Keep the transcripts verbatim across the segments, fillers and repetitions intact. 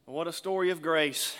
What a story of grace.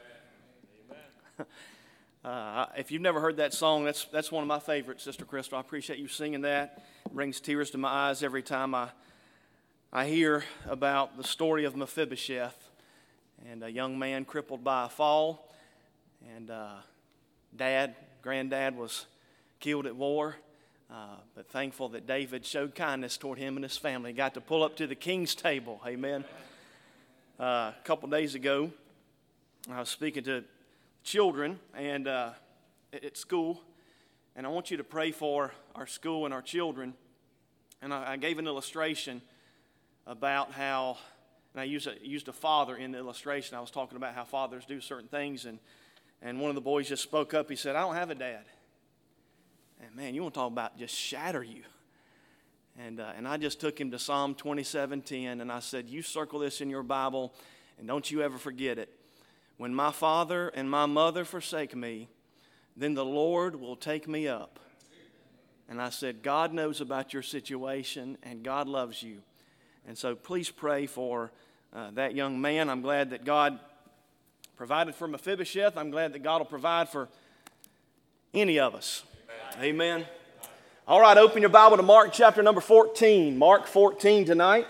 uh, if you've never heard that song, that's that's one of my favorites, Sister Crystal. I appreciate you singing that. It brings tears to my eyes every time I I hear about the story of Mephibosheth and a young man crippled by a fall, and uh, dad, granddad was killed at war. Uh, but thankful that David showed kindness toward him and his family. Got to pull up to the king's table. Amen. Uh, a couple days ago, I was speaking to children and uh, at school, and I want you to pray for our school and our children. And I, I gave an illustration about how, and I used a, used a father in the illustration. I was talking about how fathers do certain things, and, and one of the boys just spoke up. He said, "I don't have a dad." And man, you want to talk about just shatter you. And uh, and I just took him to Psalm twenty-seven ten, and I said, "You circle this in your Bible, and don't you ever forget it. When my father and my mother forsake me, then the Lord will take me up." And I said, God knows about your situation, and God loves you. And so please pray for uh, that young man. I'm glad that God provided for Mephibosheth. I'm glad that God will provide for any of us. Amen. Amen. All right, open your Bible to Mark chapter number fourteen. Mark fourteen tonight.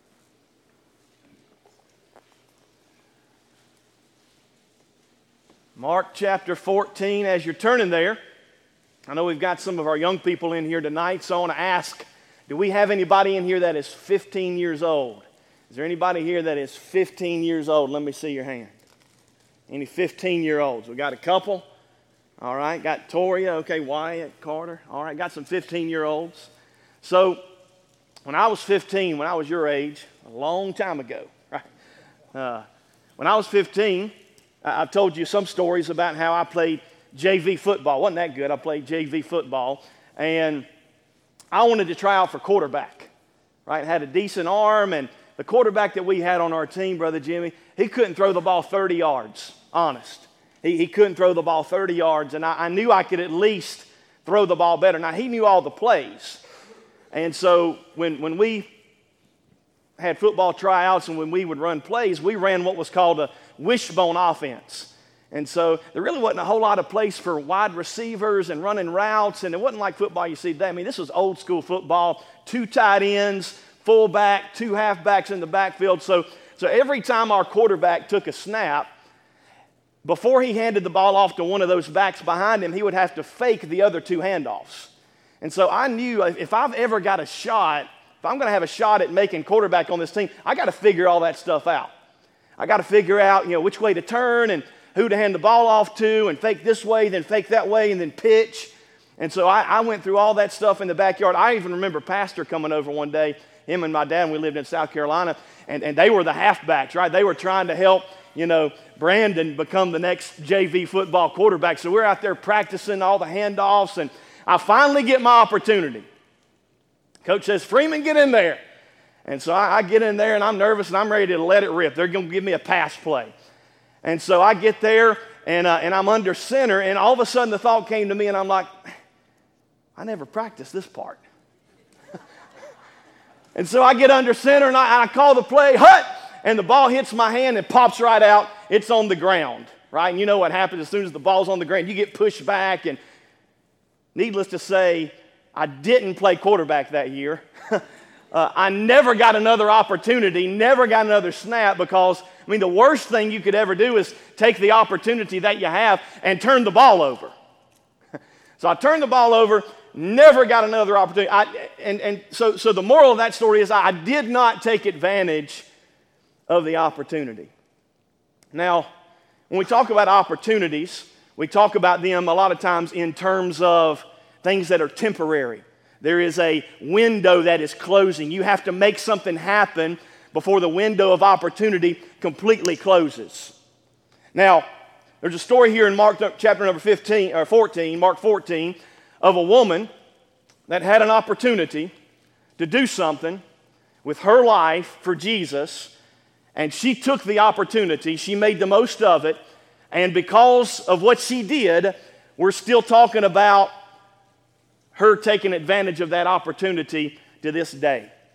Mark chapter fourteen, as you're turning there, I know we've got some of our young people in here tonight, so I want to ask, do we have anybody in here that is fifteen years old? Is there anybody here that is fifteen years old? Let me see your hand. Any fifteen-year-olds? We got a couple. All right, got Toria, okay, Wyatt, Carter. All right, got some fifteen-year-olds. So when I was fifteen, when I was your age, a long time ago, right? Uh, when I was fifteen, I, I've told you some stories about how I played J V football. Wasn't that good? I played J V football, and I wanted to try out for quarterback, right? Had a decent arm, and the quarterback that we had on our team, Brother Jimmy, he couldn't throw the ball thirty yards, honest. He, he couldn't throw the ball thirty yards, and I, I knew I could at least throw the ball better. Now, he knew all the plays. And so when, when we had football tryouts and when we would run plays, we ran what was called a wishbone offense. And so there really wasn't a whole lot of place for wide receivers and running routes, and it wasn't like football you see today. I mean, this was old school football, two tight ends, fullback, two halfbacks in the backfield. So, so every time our quarterback took a snap, before he handed the ball off to one of those backs behind him, he would have to fake the other two handoffs. And so I knew if I've ever got a shot, if I'm going to have a shot at making quarterback on this team, I got to figure all that stuff out. I got to figure out, you know, which way to turn and who to hand the ball off to, and fake this way, then fake that way, and then pitch. And so I, I went through all that stuff in the backyard. I even remember Pastor coming over one day, him and my dad, and we lived in South Carolina, and, and they were the halfbacks, right? They were trying to help, you know, Brandon become the next J V football quarterback. So we're out there practicing all the handoffs, and I finally get my opportunity. Coach says, "Freeman, get in there." And so I, I get in there, and I'm nervous, and I'm ready to let it rip. They're going to give me a pass play. And so I get there, and, uh, and I'm under center, and all of a sudden the thought came to me, and I'm like, I never practiced this part. And so I get under center, and I, I call the play, hut, and the ball hits my hand and pops right out. It's on the ground, right? And you know what happens as soon as the ball's on the ground. You get pushed back, and needless to say, I didn't play quarterback that year. uh, I never got another opportunity, never got another snap, because, I mean, the worst thing you could ever do is take the opportunity that you have and turn the ball over. So I turned the ball over, never got another opportunity. I, and and so, so the moral of that story is I did not take advantage of the opportunity. Now, when we talk about opportunities, we talk about them a lot of times in terms of things that are temporary. There is a window that is closing. You have to make something happen before the window of opportunity completely closes. Now, there's a story here in Mark chapter number fifteen or fourteen, Mark fourteen, of a woman that had an opportunity to do something with her life for Jesus, and she took the opportunity. She made the most of it, and because of what she did, we're still talking about her taking advantage of that opportunity to this day.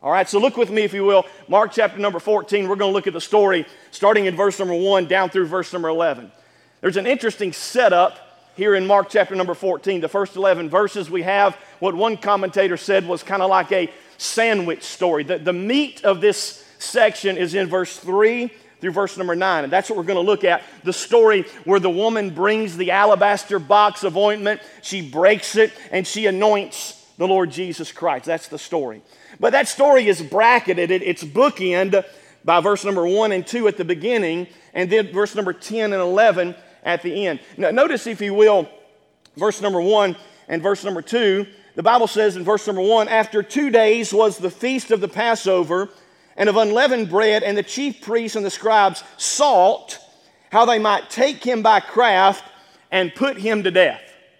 All right, so look with me, if you will. Mark chapter number fourteen. We're going to look at the story starting in verse number one down through verse number eleven. There's an interesting setup here in Mark chapter number fourteen. The first eleven verses, we have what one commentator said was kind of like a sandwich story. The, the meat of this section is in verse three through verse number nine, and that's what we're going to look at. The story where the woman brings the alabaster box of ointment, she breaks it, and she anoints the Lord Jesus Christ. That's the story. But that story is bracketed. It, it's bookend by verse number one and two at the beginning, and then verse number ten and eleven at the end. Now, notice, if you will, verse number one and verse number two. The Bible says in verse number one, after two days was the feast of the Passover and of unleavened bread, and the chief priests and the scribes sought how they might take him by craft and put him to death.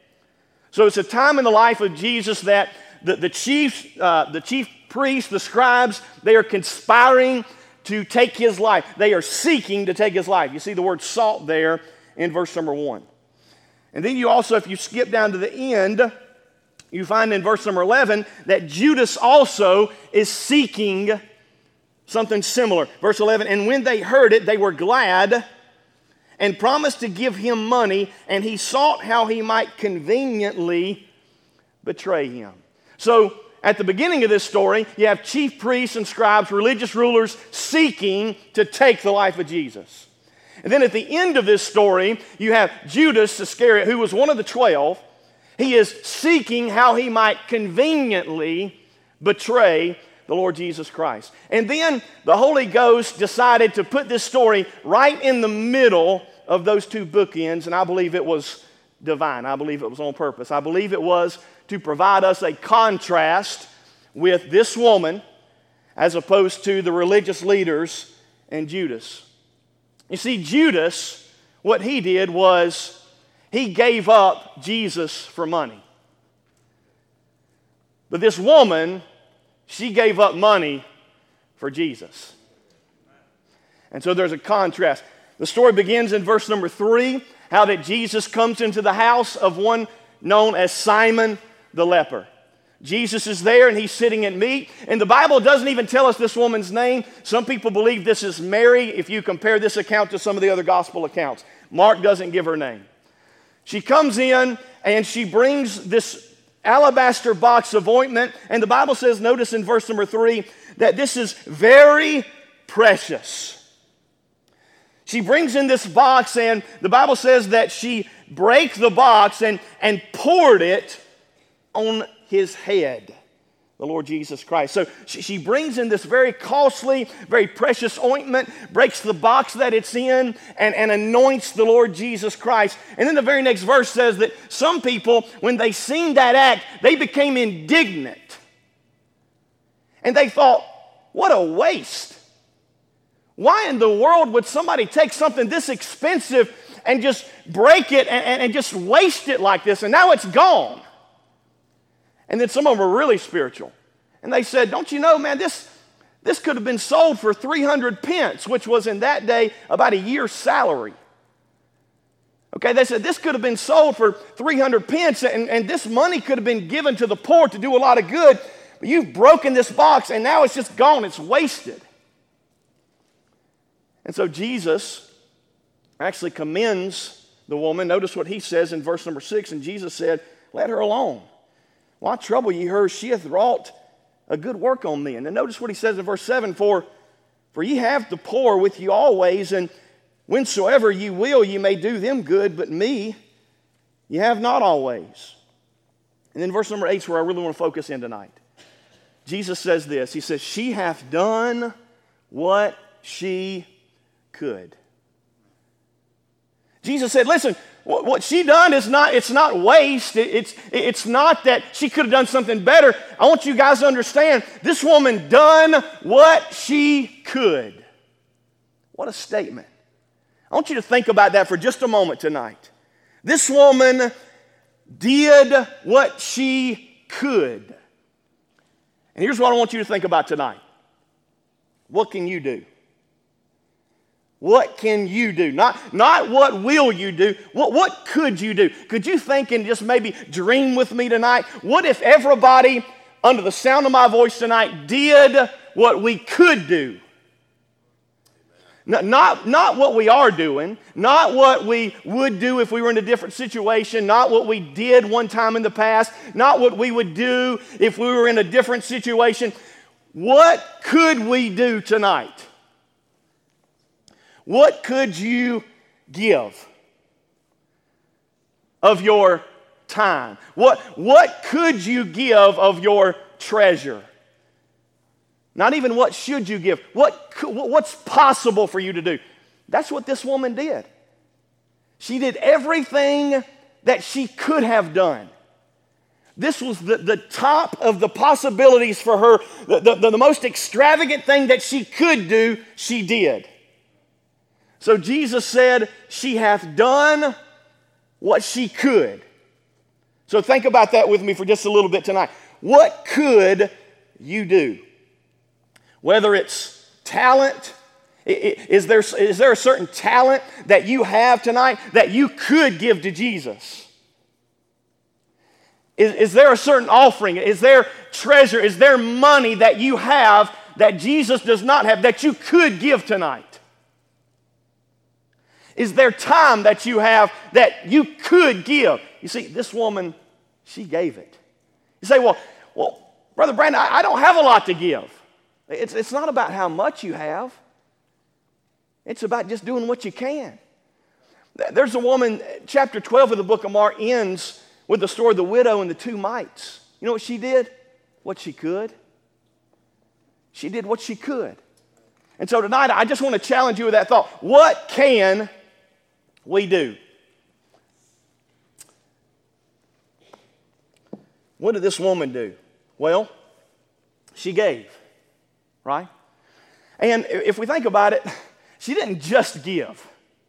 So it's a time in the life of Jesus that the, the, chief, uh, the chief priests, the scribes, they are conspiring to take his life. They are seeking to take his life. You see the word sought there in verse number one. And then you also, if you skip down to the end, you find in verse number eleven that Judas also is seeking something similar. Verse eleven, and when they heard it, they were glad and promised to give him money, and he sought how he might conveniently betray him. So, at the beginning of this story, you have chief priests and scribes, religious rulers, seeking to take the life of Jesus. And then at the end of this story, you have Judas Iscariot, who was one of the twelve. He is seeking how he might conveniently betray the Lord Jesus Christ. And then the Holy Ghost decided to put this story right in the middle of those two bookends, and I believe it was divine. I believe it was on purpose. I believe it was to provide us a contrast with this woman as opposed to the religious leaders and Judas. You see, Judas, what he did was he gave up Jesus for money. But this woman, she gave up money for Jesus. And so there's a contrast. The story begins in verse number three, how that Jesus comes into the house of one known as Simon the leper. Jesus is there and he's sitting at meat. And the Bible doesn't even tell us this woman's name. Some people believe this is Mary if you compare this account to some of the other gospel accounts. Mark doesn't give her name. She comes in and she brings this alabaster box of ointment. And the Bible says, notice in verse number three, that this is very precious. She brings in this box, and the Bible says that she broke the box and, and poured it on his head, the Lord Jesus Christ. So she, she brings in this very costly, very precious ointment, breaks the box that it's in, and, and anoints the Lord Jesus Christ. And then the very next verse says that some people, when they seen that act, they became indignant. And they thought, what a waste. Why in the world would somebody take something this expensive and just break it and, and, and just waste it like this? And now it's gone. And then some of them were really spiritual. And they said, don't you know, man, this, this could have been sold for three hundred pence, which was in that day about a year's salary. Okay, they said this could have been sold for three hundred pence, and, and this money could have been given to the poor to do a lot of good. But you've broken this box, and now it's just gone. It's wasted. And so Jesus actually commends the woman. Notice what he says in verse number six. And Jesus said, let her alone. Why trouble ye her? She hath wrought a good work on me. And then notice what he says in verse seven. For, for ye have the poor with you always, and whensoever ye will, ye may do them good, but me ye have not always. And then verse number eight is where I really want to focus in tonight. Jesus says this. He says, she hath done what she could. Jesus said, listen, what she done is not, it's not waste. It's, it's not that she could have done something better. I want you guys to understand, this woman done what she could. What a statement. I want you to think about that for just a moment tonight. This woman did what she could. And here's what I want you to think about tonight. What can you do? What can you do? Not, not what will you do. What, what could you do? Could you think and just maybe dream with me tonight? What if everybody under the sound of my voice tonight did what we could do. Not, not, not what we are doing, not what we would do if we were in a different situation, not what we did one time in the past, not what we would do if we were in a different situation. What could we do tonight? What could you give of your time? What, what could you give of your treasure? Not even what should you give. What, what's possible for you to do? That's what this woman did. She did everything that she could have done. This was the, the top of the possibilities for her. The, the, the most extravagant thing that she could do, she did. So Jesus said, she hath done what she could. So think about that with me for just a little bit tonight. What could you do? Whether it's talent, is there, is there a certain talent that you have tonight that you could give to Jesus? Is, is there a certain offering? Is there treasure? Is there money that you have that Jesus does not have that you could give tonight? Is there time that you have that you could give? You see, this woman, she gave it. You say, well, well, Brother Brandon, I, I don't have a lot to give. It's, it's not about how much you have. It's about just doing what you can. There's a woman, chapter twelve of the book of Mark ends with the story of the widow and the two mites. You know what she did? What she could. She did what she could. And so tonight, I just want to challenge you with that thought. What can we do? What did this woman do? Well, she gave. Right? And if we think about it, she didn't just give.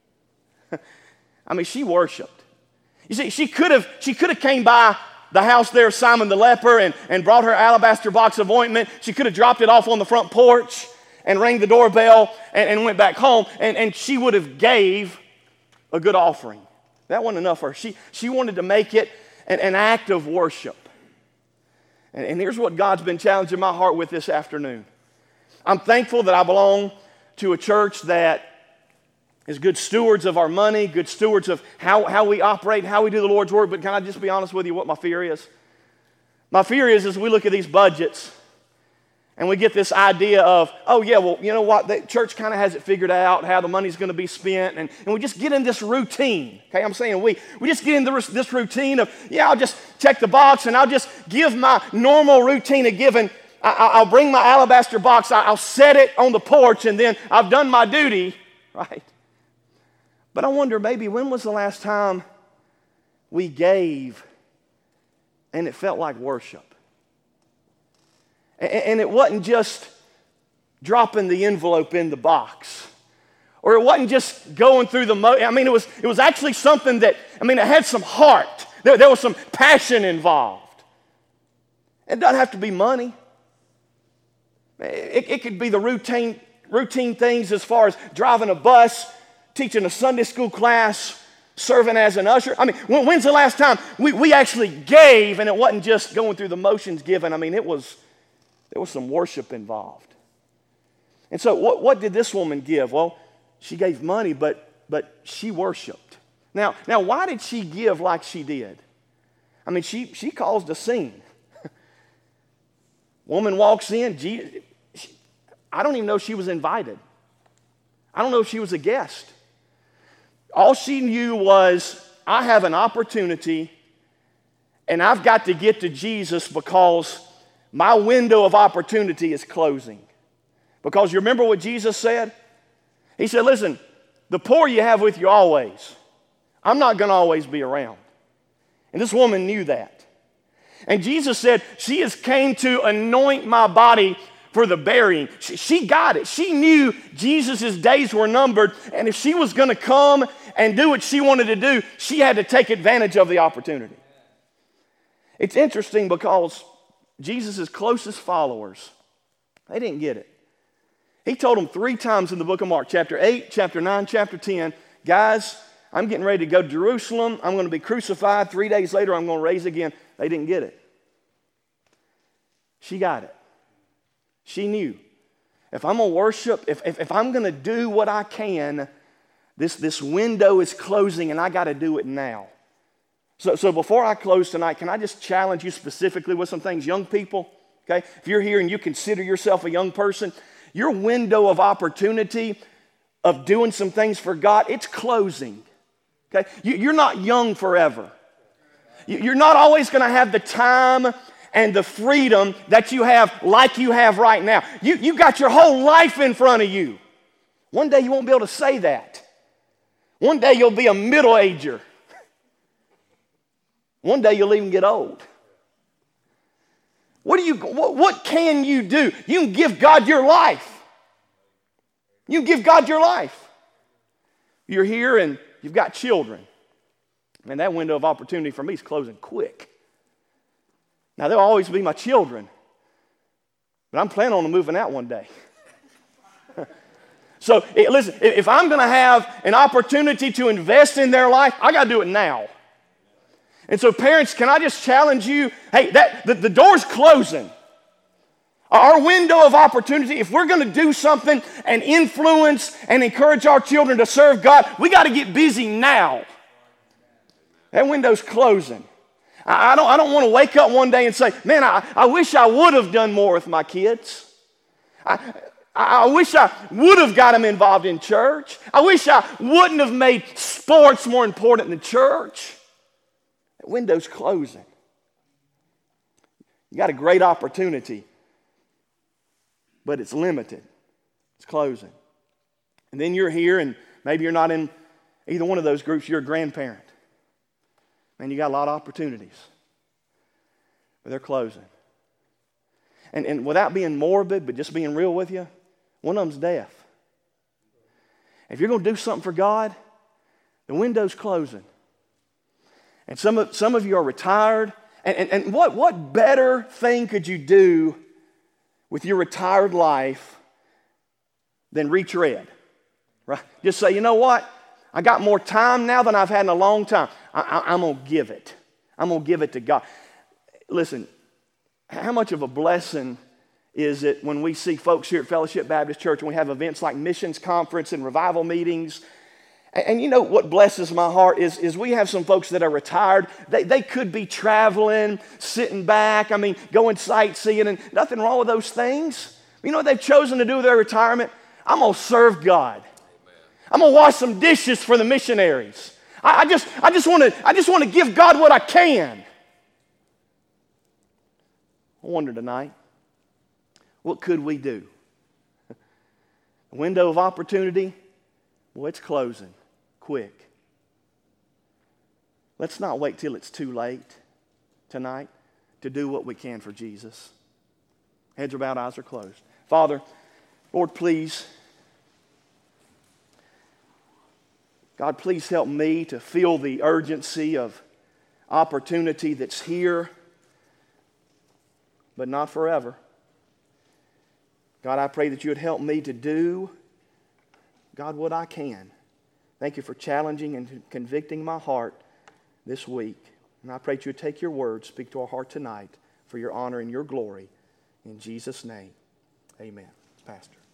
I mean, she worshiped. You see, she could have she could have came by the house there of Simon the leper and, and brought her alabaster box of ointment. She could have dropped it off on the front porch and rang the doorbell and, and went back home, and, and she would have gave a good offering. That wasn't enough for her. She, she wanted to make it an, an act of worship. And, and here's what God's been challenging my heart with this afternoon. I'm thankful that I belong to a church that is good stewards of our money, good stewards of how, how we operate, how we do the Lord's work. But can I just be honest with you what my fear is? My fear is as we look at these budgets and we get this idea of, oh yeah, well, you know what, the church kind of has it figured out, how the money's going to be spent, and, and we just get in this routine. Okay, I'm saying we. We just get in this, this routine of, yeah, I'll just check the box and I'll just give my normal routine of giving. I'll bring my alabaster box, I'll set it on the porch, and then I've done my duty, right? But I wonder, maybe when was the last time we gave and it felt like worship? And it wasn't just dropping the envelope in the box. Or it wasn't just going through the, mo- I mean, it was, it was actually something that, I mean, it had some heart. There, there was some passion involved. It doesn't have to be money. It, it could be the routine, routine things as far as driving a bus, teaching a Sunday school class, serving as an usher. I mean, when, when's the last time we, we actually gave and it wasn't just going through the motions giving? I mean, it was, there was some worship involved. And so what, what did this woman give? Well, she gave money, but, but she worshiped. Now, now, why did she give like she did? I mean, she, she caused a scene. Woman walks in. Jesus, she, I don't even know if she was invited. I don't know if she was a guest. All she knew was, I have an opportunity and I've got to get to Jesus because my window of opportunity is closing. Because you remember what Jesus said? He said, listen, the poor you have with you always. I'm not going to always be around. And this woman knew that. And Jesus said, she has came to anoint my body for the burying. She, she got it. She knew Jesus' days were numbered, and if she was going to come and do what she wanted to do, she had to take advantage of the opportunity. It's interesting because Jesus' closest followers, they didn't get it. He told them three times in the book of Mark, chapter eight, chapter nine, chapter ten, guys, I'm getting ready to go to Jerusalem. I'm going to be crucified. Three days later, I'm going to raise again. They didn't get it. She got it. She knew. if I'm going to worship, if, if, if I'm going to do what I can, this, this window is closing and I got to do it now. So, so before I close tonight, can I just challenge you specifically with some things? Young people, okay, if you're here and you consider yourself a young person, your window of opportunity of doing some things for God, it's closing. Okay? You, you're not young forever. You, you're not always going to have the time and the freedom that you have like you have right now. You, you got your whole life in front of you. One day you won't be able to say that. One day you'll be a middle-ager. One day you'll even get old. What do you? What, what can you do? You can give God your life. You can give God your life. You're here and you've got children. Man, that window of opportunity for me is closing quick. Now, they'll always be my children, but I'm planning on moving out one day. So, it, listen, if I'm going to have an opportunity to invest in their life, I got to do it now. And so, parents, can I just challenge you? Hey, that the, the door's closing. Our window of opportunity, if we're going to do something and influence and encourage our children to serve God, we got to get busy now. That window's closing. I, I don't, I don't want to wake up one day and say, man, I, I wish I would have done more with my kids. I, I wish I would have got them involved in church. I wish I wouldn't have made sports more important than church. That window's closing. You got a great opportunity, but it's limited. It's closing. And then you're here, and maybe you're not in either one of those groups. You're a grandparent. Man, you got a lot of opportunities, but they're closing. And, and without being morbid, but just being real with you, one of them's death. If you're going to do something for God, the window's closing. And some of, some of you are retired. And, and, and what, what better thing could you do with your retired life than retread? Right? Just say, you know what? I got more time now than I've had in a long time. I, I, I'm going to give it. I'm going to give it to God. Listen, how much of a blessing is it when we see folks here at Fellowship Baptist Church and we have events like missions conference and revival meetings? And, and you know what blesses my heart is, is we have some folks that are retired. They, they could be traveling, sitting back, I mean, going sightseeing, and nothing wrong with those things. You know what they've chosen to do with their retirement? I'm going to serve God. I'm going to wash some dishes for the missionaries. I, I just, I just want to, I just want to give God what I can. I wonder tonight, what could we do? The window of opportunity, well, it's closing quick. Let's not wait till it's too late tonight to do what we can for Jesus. Heads are bowed, eyes are closed. Father, Lord, please, God, please help me to feel the urgency of opportunity that's here, but not forever. God, I pray that you would help me to do, God, what I can. Thank you for challenging and convicting my heart this week. And I pray that you would take your word, speak to our heart tonight for your honor and your glory. In Jesus' name, amen. Pastor.